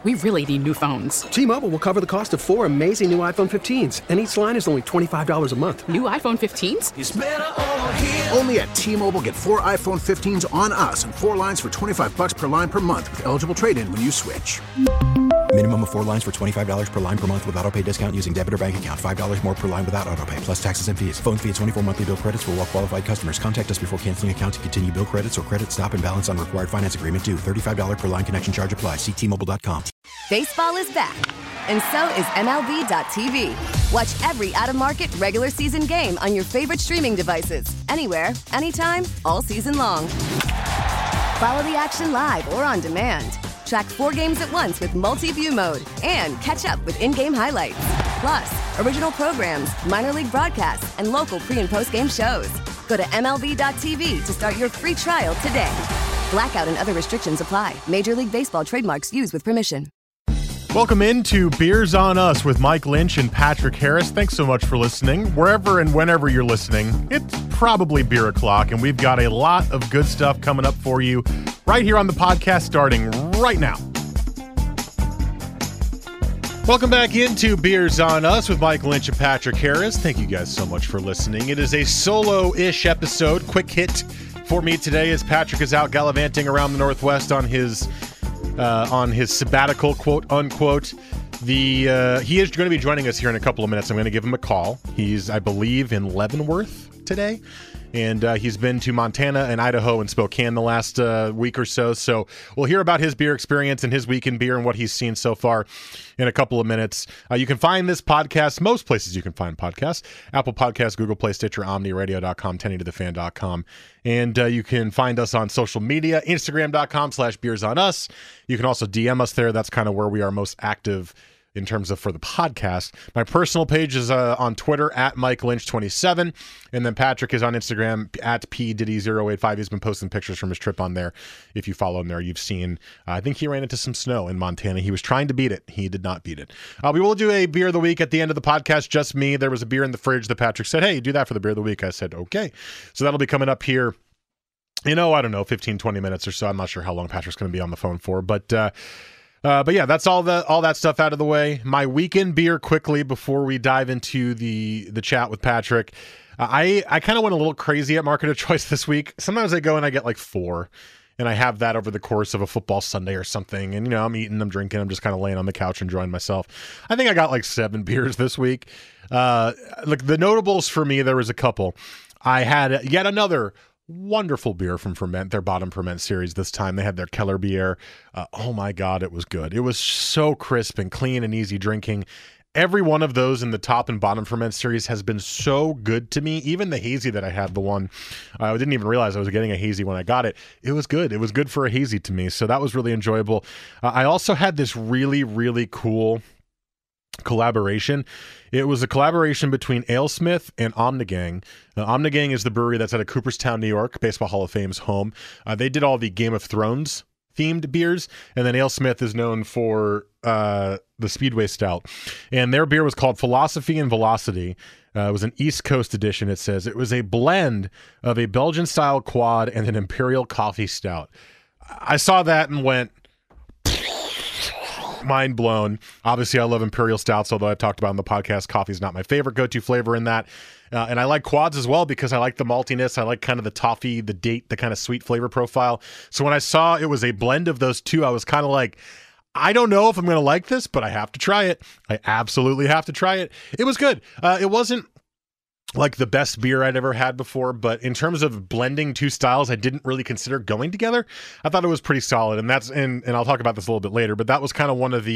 We really need new phones. T-Mobile will cover the cost of 4 amazing new iPhone 15s, and each line is only $25 a month. New iPhone 15s? It's better over here. Only at T-Mobile, get 4 iPhone 15s on us and 4 lines for $25 per line per month with eligible trade-in when you switch. Minimum of 4 lines for $25 per line per month with autopay discount using debit or bank account. $5 more per line without autopay, plus taxes and fees. Phone fee at 24 monthly bill credits for well-qualified customers. Contact us before canceling account to continue bill credits or credit stop and balance on required finance agreement due. $35 per line connection charge applies. See T-Mobile.com. Baseball is back, and so is MLB.tv. Watch every out-of-market regular season game on your favorite streaming devices. Anywhere, anytime, all season long. Follow the action live or on demand. Track 4 games at once with multi-view mode and catch up with in-game highlights. Plus, original programs, minor league broadcasts, and local pre- and post-game shows. Go to MLB.tv to start your free trial today. Blackout and other restrictions apply. Major League Baseball trademarks used with permission. Welcome into Beers on Us with Mike Lynch and Patrick Harris. Thanks so much for listening. Wherever and whenever you're listening, it's probably beer o'clock, and we've got a lot of good stuff coming up for you right here on the podcast starting right now. Welcome back into Beers on Us with Mike Lynch and Patrick Harris. Thank you guys so much for listening. It is a solo-ish episode, quick hit for me today as Patrick is out gallivanting around the Northwest on his sabbatical, quote unquote. He is going to be joining us here in a couple of minutes. I'm going to give him a call. He's, I believe, in Leavenworth today, and he's been to Montana and Idaho and Spokane the last week or so. So we'll hear about his beer experience and his week in beer and what he's seen so far in a couple of minutes. You can find this podcast most places you can find podcasts: Apple Podcasts, Google Play, Stitcher, OmniRadio.com, 1080thefan.com. And you can find us on social media, Instagram.com/beersonus. You can also DM us there. That's kind of where we are most active in terms of for the podcast. My personal page is on Twitter at Mike Lynch 27, and then Patrick is on Instagram at PDiddy085. He's been posting pictures from his trip on there. If you follow him there, you've seen, I think he ran into some snow in Montana. He was trying to beat it. He did not beat it. We will do a beer of the week at the end of the podcast, just me. There was a beer in the fridge that Patrick said, hey, do that for the beer of the week. I said, okay. So that'll be coming up here. I don't know, 15, 20 minutes or so. I'm not sure how long Patrick's going to be on the phone for, but yeah, that's all that stuff out of the way. My weekend beer quickly before we dive into the chat with Patrick. I kind of went a little crazy at market of choice this week. Sometimes I go and I get like 4, and I have that over the course of a football Sunday or something. And, I'm eating, I'm drinking, I'm just kind of laying on the couch enjoying myself. I think I got like 7 beers this week. Look, the notables for me, there was a couple. I had yet another wonderful beer from Ferment, their bottom Ferment series. This time they had their Keller beer. Oh my God, it was good. It was so crisp and clean and easy drinking. Every one of those in the top and bottom Ferment series has been so good to me. Even the hazy that I had, the one, I didn't even realize I was getting a hazy when I got it. It was good. It was good for a hazy to me. So that was really enjoyable. I also had this really, really cool collaboration. It was a collaboration between AleSmith and Omnigang. Omnigang is the brewery that's out of Cooperstown, New York, Baseball Hall of Fame's home. They did all the Game of Thrones themed beers, and then AleSmith is known for the Speedway Stout. And their beer was called Philosophy and Velocity. It was an East Coast edition, it says. It was a blend of a Belgian-style quad and an Imperial Coffee Stout. I saw that and went, mind blown. Obviously, I love Imperial Stouts, although I've talked about on the podcast, coffee is not my favorite go-to flavor in that. And I like quads as well because I like the maltiness. I like kind of the toffee, the date, the kind of sweet flavor profile. So when I saw it was a blend of those two, I was kind of like, I don't know if I'm going to like this, but I have to try it. I absolutely have to try it. It was good. It wasn't like the best beer I'd ever had before, but in terms of blending two styles I didn't really consider going together, I thought it was pretty solid. And that's, and I'll talk about this a little bit later, but that was kind of one of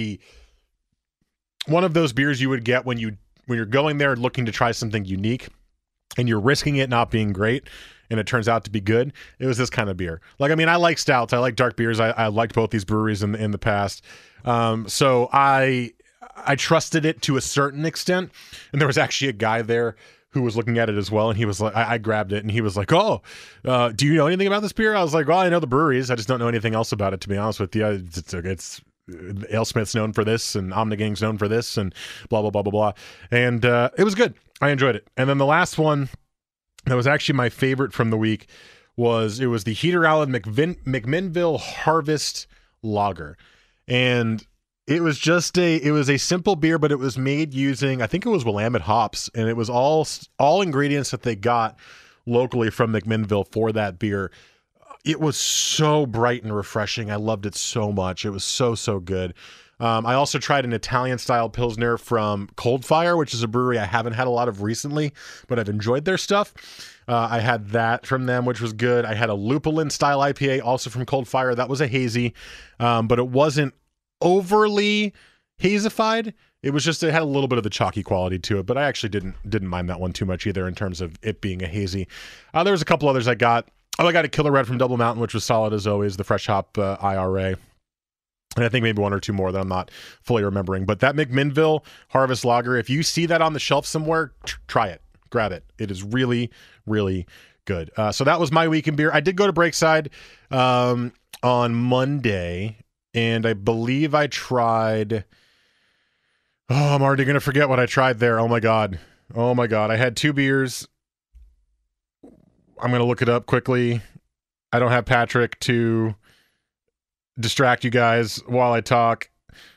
those beers you would get when you're going there looking to try something unique and you're risking it not being great and it turns out to be good. It was this kind of beer. Like, I mean, I like stouts, I like dark beers. I liked both these breweries in the past. So I trusted it to a certain extent. And there was actually a guy there who was looking at it as well, and he was like, I grabbed it, and he was like, "Oh, do you know anything about this beer?" I was like, "Well, I know the breweries. I just don't know anything else about it, to be honest with you. It's AleSmith's known for this, and Omnigang's known for this, and blah blah blah blah blah." And it was good. I enjoyed it. And then the last one that was actually my favorite from the week was the Heater Allen McMinnville Harvest Lager, and It was a simple beer, but it was made using, I think it was Willamette hops, and it was all ingredients that they got locally from McMinnville for that beer. It was so bright and refreshing. I loved it so much. It was so good. I also tried an Italian-style Pilsner from Cold Fire, which is a brewery I haven't had a lot of recently, but I've enjoyed their stuff. I had that from them, which was good. I had a Lupulin-style IPA, also from Cold Fire. That was a hazy, but it wasn't overly hazified. It was just, it had a little bit of the chalky quality to it, but I actually didn't mind that one too much either in terms of it being a hazy. There was a couple others I got. I got a Killer Red from Double Mountain, which was solid as always, the fresh hop IRA. And I think maybe one or two more that I'm not fully remembering. But that McMinnville Harvest Lager, if you see that on the shelf somewhere, try it. Grab it. It is really, really good. So that was my week in beer. I did go to Breakside on Monday, and I believe I tried... Oh, I'm already going to forget what I tried there. Oh, my God. I had 2 beers. I'm going to look it up quickly. I don't have Patrick to distract you guys while I talk.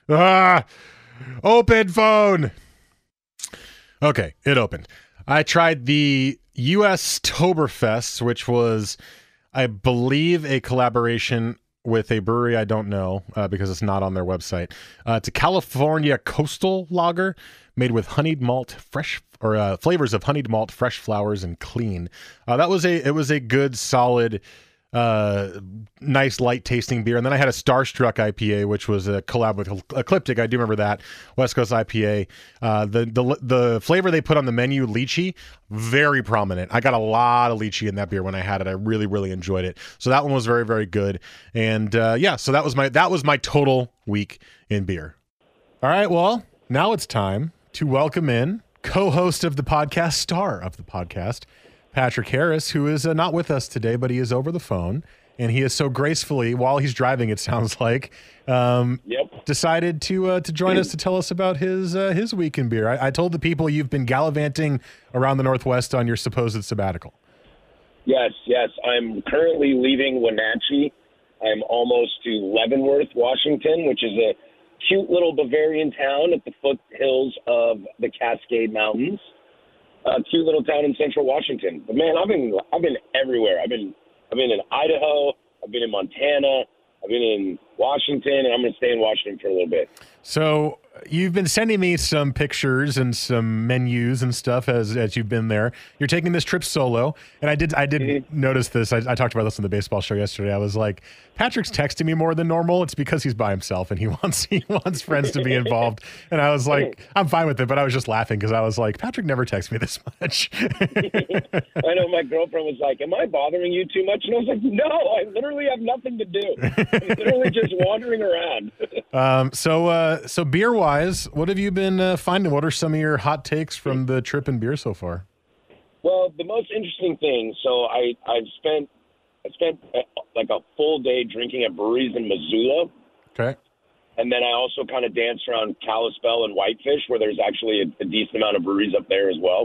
Open phone. Okay, it opened. I tried the U.S. Toberfest, which was, I believe, a collaboration with a brewery I don't know because it's not on their website. It's a California Coastal Lager made with honeyed malt, flavors of honeyed malt, fresh flowers, and clean. It was a good, solid, nice, light tasting beer. And then I had a Starstruck IPA, which was a collab with Ecliptic. I do remember that West Coast IPA. The flavor they put on the menu, lychee, very prominent. I got a lot of lychee in that beer when I had it. I really, really enjoyed it. So that one was very, very good. And so that was my total week in beer. All right, well, now it's time to welcome in co-host of the podcast, star of the podcast, Patrick Harris, who is not with us today, but he is over the phone, and he is so gracefully, while he's driving, it sounds like, decided to join us to tell us about his week in beer. I told the people you've been gallivanting around the Northwest on your supposed sabbatical. Yes. I'm currently leaving Wenatchee. I'm almost to Leavenworth, Washington, which is a cute little Bavarian town at the foothills of the Cascade Mountains. A cute little town in central Washington. But man, I've been everywhere. I've been in Idaho. I've been in Montana. I've been in Washington, and I'm going to stay in Washington for a little bit. So you've been sending me some pictures and some menus and stuff as you've been there. You're taking this trip solo, and I did notice this. I talked about this on the baseball show yesterday. I was like, Patrick's texting me more than normal. It's because he's by himself and he wants friends to be involved. And I was like, I'm fine with it, but I was just laughing because I was like, Patrick never texts me this much. I know my girlfriend was like, am I bothering you too much? And I was like, no, I literally have nothing to do. I'm literally just wandering around. So beer-wise, what have you been finding? What are some of your hot takes from the trip in beer so far? Well, the most interesting thing, so I spent like a full day drinking at breweries in Missoula. Okay. And then I also kind of danced around Kalispell and Whitefish, where there's actually a decent amount of breweries up there as well.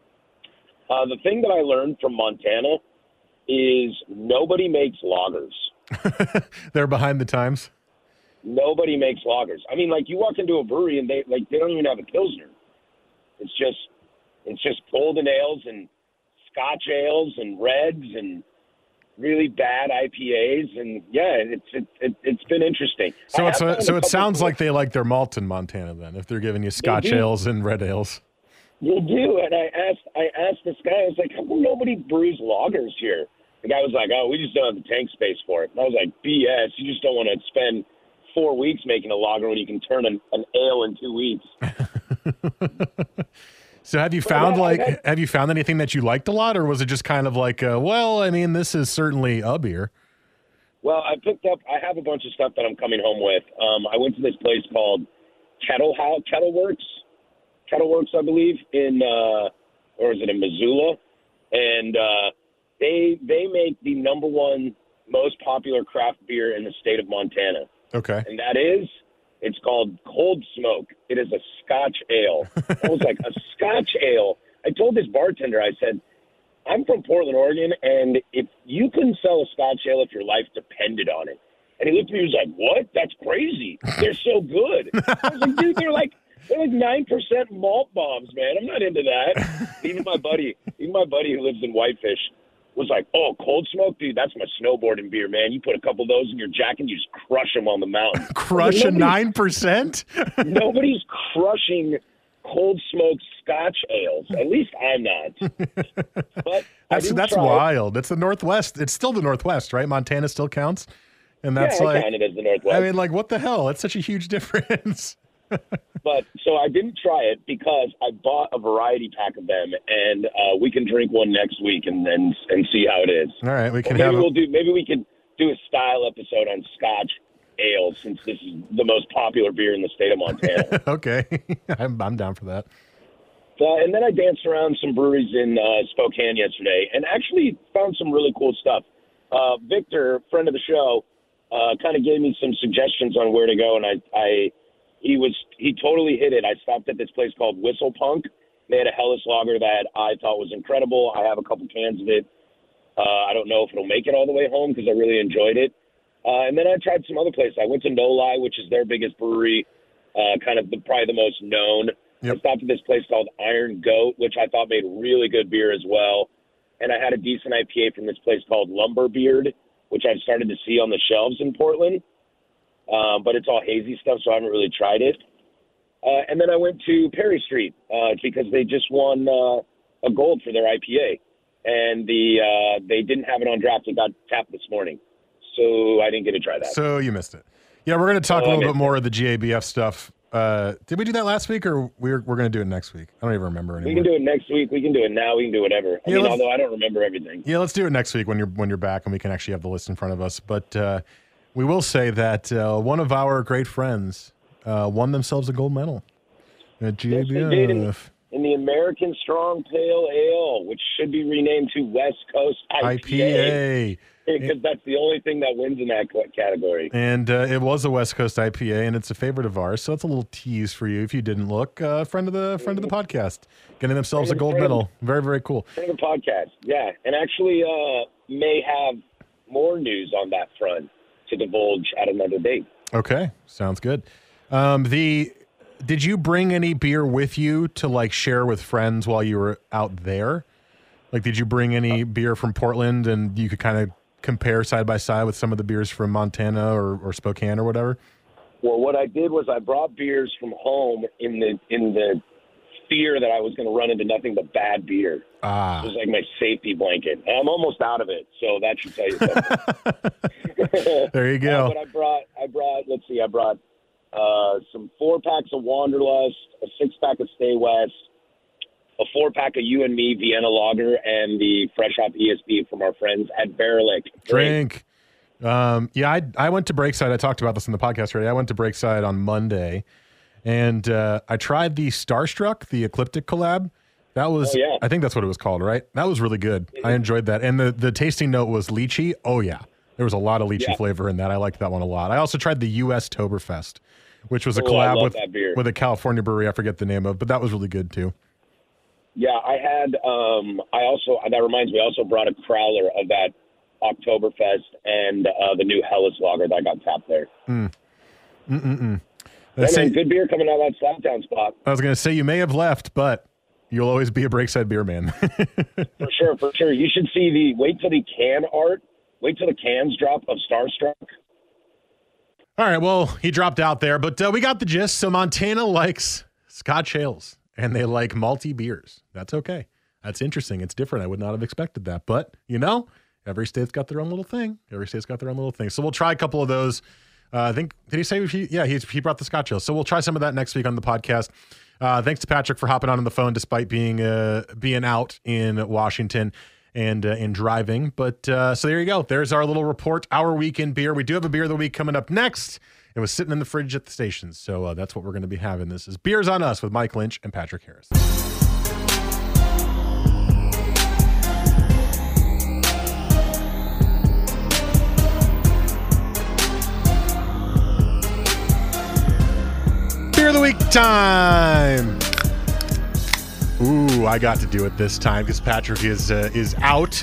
The thing that I learned from Montana is nobody makes lagers. They're behind the times? Nobody makes lagers. I mean, like, you walk into a brewery and they don't even have a Pilsner. It's just golden ales and Scotch ales and reds and really bad IPAs, and it's been interesting. So it sounds like they like their malt in Montana then, if they're giving you Scotch ales and red ales. They do, and I asked this guy, I was like, how come nobody brews lagers here? The guy was like, oh, we just don't have the tank space for it. And I was like, BS, you just don't want to spend 4 weeks making a lager when you can turn an ale in 2 weeks. So have you found anything that you liked a lot, or was it just kind of like, this is certainly a beer? Well, I have a bunch of stuff that I'm coming home with. I went to this place called Kettleworks, I believe, in Missoula, and they make the number one most popular craft beer in the state of Montana. Okay. And it's called Cold Smoke. It is a Scotch ale. I was like, a Scotch ale? I told this bartender, I said, I'm from Portland, Oregon, and if you couldn't sell a Scotch ale if your life depended on it, And he looked at me and was like, what? That's crazy. They're so good. I was like, dude, they're like 9% malt bombs, man. I'm not into that. Even my buddy who lives in Whitefish was like, oh, Cold Smoke? Dude, that's my snowboarding beer, man. You put a couple of those in your jacket and you just crush them on the mountain. Crush a 9%? Nobody's crushing Cold Smoke Scotch ales. At least I'm not. But that's wild. It's the Northwest. It's still the Northwest, right? Montana still counts. And that's I count it as the Northwest. I mean, like, what the hell? That's such a huge difference. But so I didn't try it because I bought a variety pack of them, and we can drink one next week and see how it is. All right, we can maybe we can do a style episode on Scotch ales, since this is the most popular beer in the state of Montana. Okay, I'm down for that. And then I danced around some breweries in Spokane yesterday, and actually found some really cool stuff. Victor, friend of the show, kind of gave me some suggestions on where to go, and he totally hit it. I stopped at this place called Whistle Punk. They had a Helles lager that I thought was incredible. I have a couple cans of it. I don't know if it'll make it all the way home because I really enjoyed it. And then I tried some other places. I went to No Lie, which is their biggest brewery, probably the most known. Yep. I stopped at this place called Iron Goat, which I thought made really good beer as well. And I had a decent IPA from this place called Lumberbeard, which I've started to see on the shelves in Portland. But it's all hazy stuff, so I haven't really tried it. And then I went to Perry Street because they just won a gold for their IPA. And they didn't have it on draft. It got tapped this morning. So I didn't get to try that. So you missed it. Yeah, we're going to talk a little bit more of the GABF stuff. Did we do that last week, or we're going to do it next week? I don't even remember anymore. We can do it next week. We can do it now. We can do whatever. Although I don't remember everything. Yeah, let's do it next week when you're back and we can actually have the list in front of us. But we will say that one of our great friends won themselves a gold medal at GABF. Yes, they did in the American Strong Pale Ale, which should be renamed to West Coast IPA. Because that's the only thing that wins in that category. And it was a West Coast IPA, and it's a favorite of ours. So it's a little tease for you if you didn't look. Friend of the podcast, getting themselves a gold medal. Very, very cool. Friend of the podcast, yeah. And actually may have more news on that front to divulge at another date. Okay, sounds good. Did you bring any beer with you to share with friends while you were out there? Did you bring any beer from Portland and you could kind of compare side by side with some of the beers from Montana or Spokane or whatever? Well, what I did was I brought beers from home in the fear that I was going to run into nothing but bad beer. It was like my safety blanket. And I'm almost out of it, so that should tell you something. There you go. But I brought some 4-packs of Wanderlust, a 6-pack of Stay West, a 4-pack of You and Me Vienna Lager, and the Fresh Hop ESB from our friends at Barrelick. Drink. I went to Breakside. I talked about this in the podcast already. I went to Breakside on Monday, and I tried the Starstruck, the Ecliptic collab. That was, I think that's what it was called, right? That was really good. I enjoyed that. And the tasting note was lychee. Oh, yeah. There was a lot of lychee flavor in that. I liked that one a lot. I also tried the U.S. Toberfest, which was a collab with a California brewery I forget the name of, but that was really good, too. Yeah, I had, that reminds me, I also brought a crowler of that Oktoberfest and the new Helles lager that got tapped there. Good beer coming out of that Slaptown spot. I was going to say, you may have left, but you'll always be a Breakside beer man. For sure. You should see wait till the cans drop of Starstruck. All right, well, he dropped out there, but we got the gist. So Montana likes Scotch ales. And they like malty beers. That's okay. That's interesting. It's different. I would not have expected that. But, every state's got their own little thing. So we'll try a couple of those. I think, did he say he brought the Scotch ale. So we'll try some of that next week on the podcast. Thanks to Patrick for hopping on the phone despite being out in Washington and driving. But so there you go. There's our little report, our weekend beer. We do have a beer of the week coming up next. It was sitting in the fridge at the station, so that's what we're going to be having. This is Beers on Us with Mike Lynch and Patrick Harris. Beer of the week time. Ooh, I got to do it this time because Patrick is out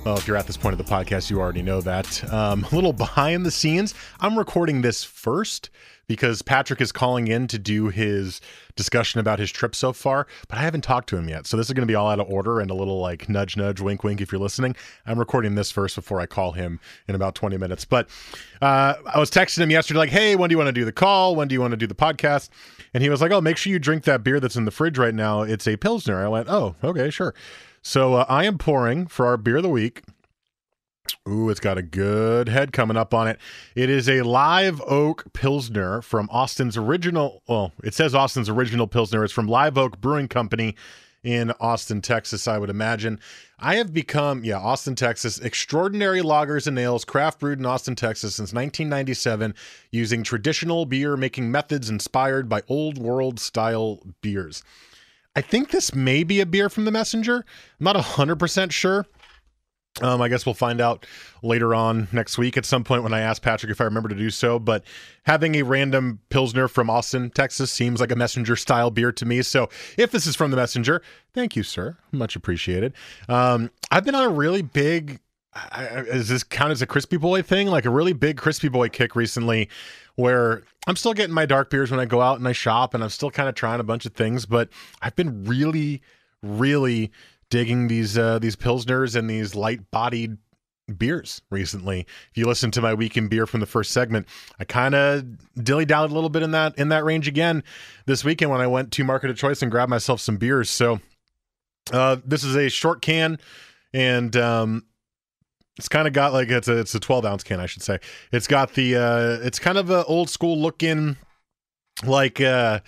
Well, if you're at this point of the podcast, you already know that. A little behind the scenes. I'm recording this first because Patrick is calling in to do his discussion about his trip so far, but I haven't talked to him yet. So this is going to be all out of order and a little like nudge, nudge, wink, wink if you're listening. I'm recording this first before I call him in about 20 minutes. But I was texting him yesterday like, hey, when do you want to do the call? When do you want to do the podcast? And he was like, oh, make sure you drink that beer that's in the fridge right now. It's a Pilsner. I went, oh, okay, sure. So I am pouring for our beer of the week. Ooh, it's got a good head coming up on it. It is a Live Oak Pilsner from Austin's original, well, it says Austin's original Pilsner. It's from Live Oak Brewing Company in Austin, Texas, I would imagine. I have become, Austin, Texas, extraordinary lagers and ales, craft brewed in Austin, Texas since 1997, using traditional beer making methods inspired by old world style beers. I think this may be a beer from the Messenger. I'm not 100% sure. I guess we'll find out later on next week at some point when I ask Patrick if I remember to do so. But having a random Pilsner from Austin, Texas seems like a Messenger style beer to me. So if this is from the Messenger, thank you, sir. Much appreciated. I've been on a really big, does this count as a Crispy Boy thing? Like a really big Crispy Boy kick recently where I'm still getting my dark beers when I go out and I shop and I'm still kind of trying a bunch of things, but I've been really, really digging these Pilsners and these light-bodied beers recently. If you listen to my Week in Beer from the first segment, I kind of dilly-dallied a little bit in that range again this weekend when I went to Market of Choice and grabbed myself some beers. So this is a short can, and it's kind of got like it's a 12-ounce can, I should say. It's got the it's kind of a old school looking like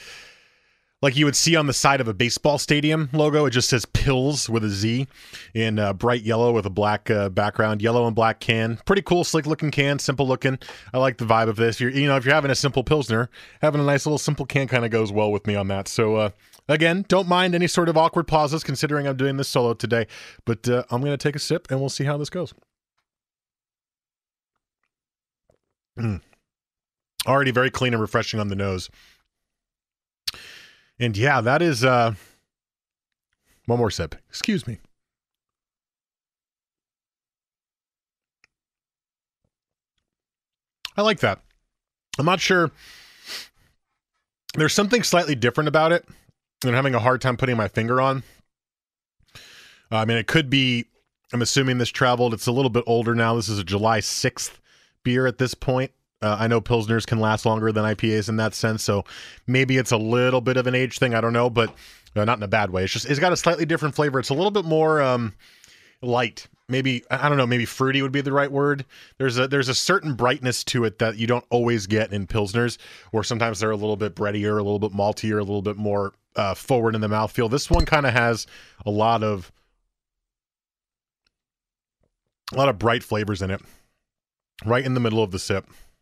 you would see on the side of a baseball stadium logo. It just says Pills with a Z in bright yellow with a black background, yellow and black can. Pretty cool, slick looking can, simple looking. I like the vibe of this. If you're having a simple Pilsner, having a nice little simple can kind of goes well with me on that. So again, don't mind any sort of awkward pauses considering I'm doing this solo today, but I'm going to take a sip and we'll see how this goes. Already very clean and refreshing on the nose. And yeah, that is one more sip. Excuse me. I like that. I'm not sure. There's something slightly different about it and I'm having a hard time putting my finger on. I mean, it could be, I'm assuming this traveled. It's a little bit older now. This is a July 6th beer at this point. I know Pilsners can last longer than IPAs in that sense, so maybe it's a little bit of an age thing. I don't know, but not in a bad way. It's got a slightly different flavor. It's a little bit more light. Maybe, I don't know, maybe fruity would be the right word. There's a certain brightness to it that you don't always get in Pilsners, or sometimes they're a little bit breadier, a little bit maltier, a little bit more forward in the mouthfeel. This one kind of has a lot of bright flavors in it, right in the middle of the sip.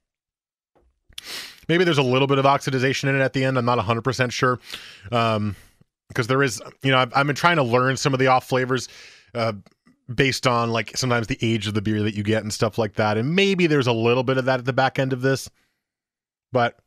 Maybe there's a little bit of oxidization in it at the end. I'm not 100% sure. Because there is, I've been trying to learn some of the off flavors based on like sometimes the age of the beer that you get and stuff like that. And maybe there's a little bit of that at the back end of this. But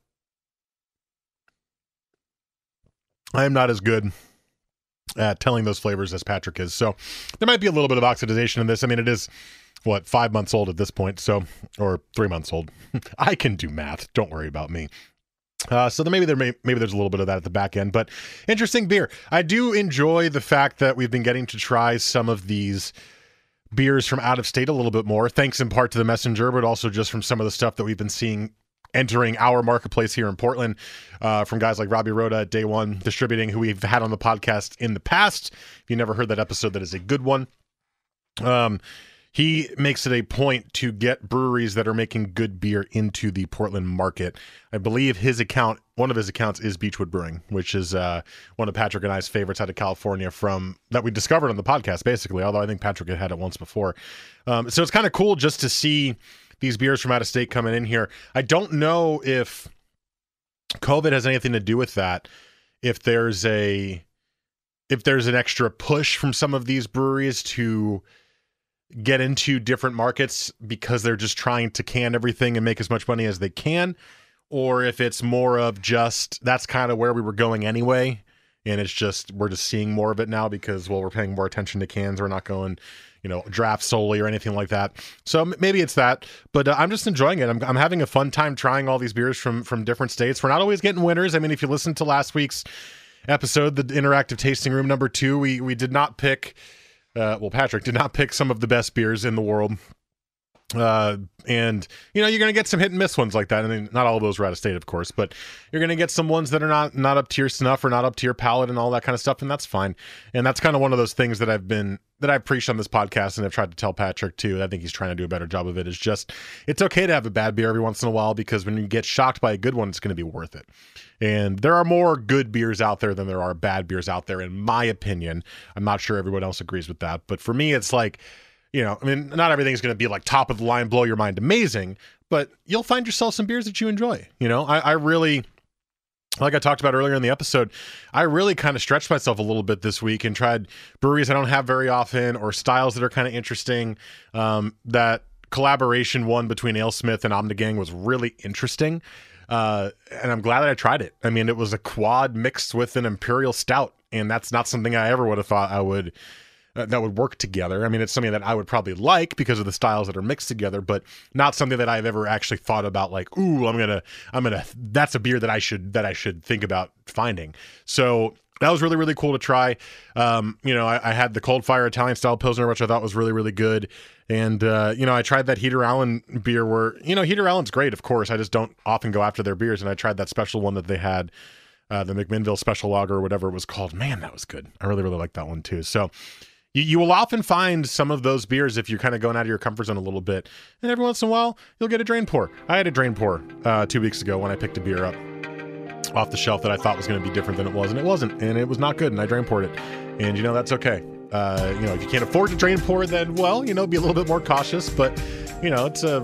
I am not as good at telling those flavors as Patrick is. So there might be a little bit of oxidization in this. I mean, it is 5 months old at this point, or 3 months old. I can do math. Don't worry about me. So maybe there's a little bit of that at the back end, but interesting beer. I do enjoy the fact that we've been getting to try some of these beers from out of state a little bit more, thanks in part to the Messenger, but also just from some of the stuff that we've been seeing entering our marketplace here in Portland, from guys like Robbie Rhoda at Day One Distributing, who we've had on the podcast in the past. If you never heard that episode, that is a good one. He makes it a point to get breweries that are making good beer into the Portland market. I believe one of his accounts is Beechwood Brewing, which is one of Patrick and I's favorites out of California that we discovered on the podcast, basically, although I think Patrick had it once before. So it's kind of cool just to see these beers from out of state coming in here. I don't know if COVID has anything to do with that, if there's an extra push from some of these breweries to get into different markets because they're just trying to can everything and make as much money as they can, or if it's more of just that's kind of where we were going anyway and it's just we're just seeing more of it now because we're paying more attention to cans. We're not going draft solely or anything like that. So maybe it's that, but I'm just enjoying it. I'm having a fun time trying all these beers from different states. We're not always getting winners. I mean, if you listen to last week's episode, the interactive tasting room number 2, we did not pick, Patrick did not pick some of the best beers in the world. And you're going to get some hit and miss ones like that. I mean, not all of those are out of state, of course, but you're going to get some ones that are not up to your snuff or not up to your palate and all that kind of stuff. And that's fine. And that's kind of one of those things that I've preached on this podcast, and I've tried to tell Patrick too. I think he's trying to do a better job of it. Is just, it's okay to have a bad beer every once in a while, because when you get shocked by a good one, it's going to be worth it. And there are more good beers out there than there are bad beers out there, in my opinion. I'm not sure everyone else agrees with that, but for me, it's like, I mean, not everything's going to be like top of the line, blow your mind, amazing, but you'll find yourself some beers that you enjoy. I really, like I talked about earlier in the episode, I really kind of stretched myself a little bit this week and tried breweries I don't have very often, or styles that are kind of interesting. That collaboration one between AleSmith and Omnigang was really interesting. And I'm glad that I tried it. I mean, it was a quad mixed with an imperial stout, and that's not something I ever would have thought that would work together. I mean, it's something that I would probably like because of the styles that are mixed together, but not something that I've ever actually thought about like, ooh, that's a beer that I should think about finding. So that was really, really cool to try. I had the Cold Fire Italian style Pilsner, which I thought was really, really good. And, I tried that Heater Allen beer where, Heater Allen's great, of course. I just don't often go after their beers. And I tried that special one that they had, the McMinnville Special Lager or whatever it was called. Man, that was good. I really, really like that one too. So you will often find some of those beers if you're kind of going out of your comfort zone a little bit. And every once in a while, you'll get a drain pour. I had a drain pour 2 weeks ago when I picked a beer up off the shelf that I thought was going to be different than it was, and it wasn't, and it was not good, and I drain poured it. And that's okay. If you can't afford to drain pour, then be a little bit more cautious. But it's a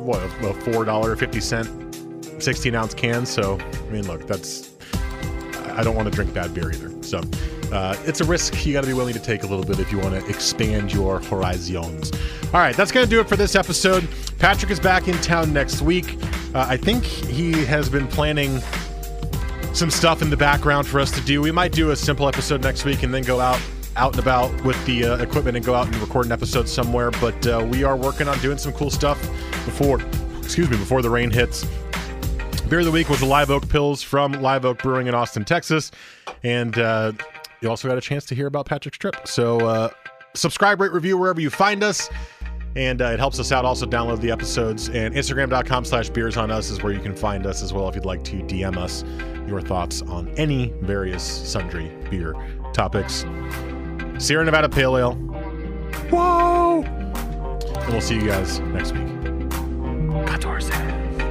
$4.50 16-ounce can. So I mean, look, I don't want to drink bad beer either. So it's a risk you got to be willing to take a little bit if you want to expand your horizons. All right, that's going to do it for this episode. Patrick is back in town next week. I think he has been planning some stuff in the background for us to do. We might do a simple episode next week and then go out and about with the equipment and go out and record an episode somewhere. But we are working on doing some cool stuff before the rain hits. Beer of the week was the Live Oak Pils from Live Oak Brewing in Austin, Texas. And you also got a chance to hear about Patrick's trip. So subscribe, rate, review wherever you find us. And it helps us out. Also download the episodes, and Instagram.com/beersonus is where you can find us as well if you'd like to DM us your thoughts on any various sundry beer topics. Sierra Nevada Pale Ale. Whoa! And we'll see you guys next week. 14.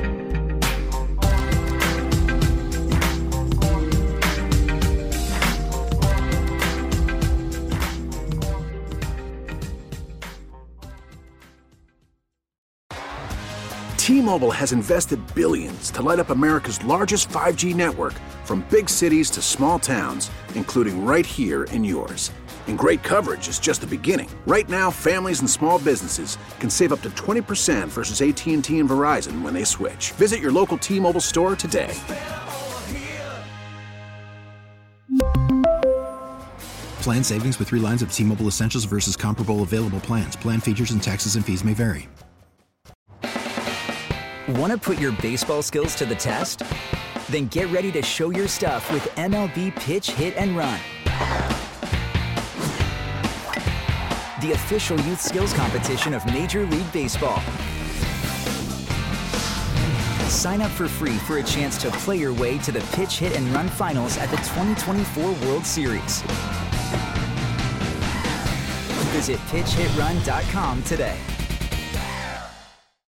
T-Mobile has invested billions to light up America's largest 5G network, from big cities to small towns, including right here in yours. And great coverage is just the beginning. Right now, families and small businesses can save up to 20% versus AT&T and Verizon when they switch. Visit your local T-Mobile store today. Plan savings with 3 lines of T-Mobile Essentials versus comparable available plans. Plan features and taxes and fees may vary. Want to put your baseball skills to the test? Then get ready to show your stuff with MLB Pitch, Hit, and Run. The official youth skills competition of Major League Baseball. Sign up for free for a chance to play your way to the Pitch, Hit, and Run finals at the 2024 World Series. Visit PitchHitRun.com today.